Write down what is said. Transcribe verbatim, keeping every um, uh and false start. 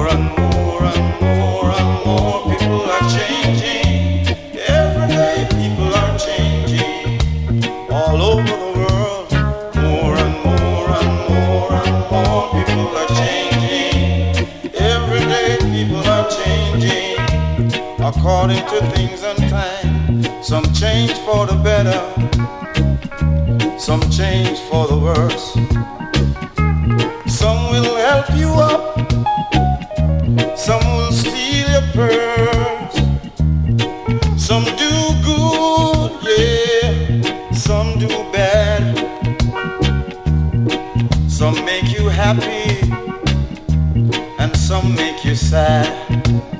More and more and more and more people are changing. Every day people are changing. All over the world, more and more and more and more people are changing. Every day people are changing. According to things and time, some change for the better, some change for the worse. Some will help you up, some will steal your purse. Some do good, yeah, some do bad. Some make you happy, and some make you sad.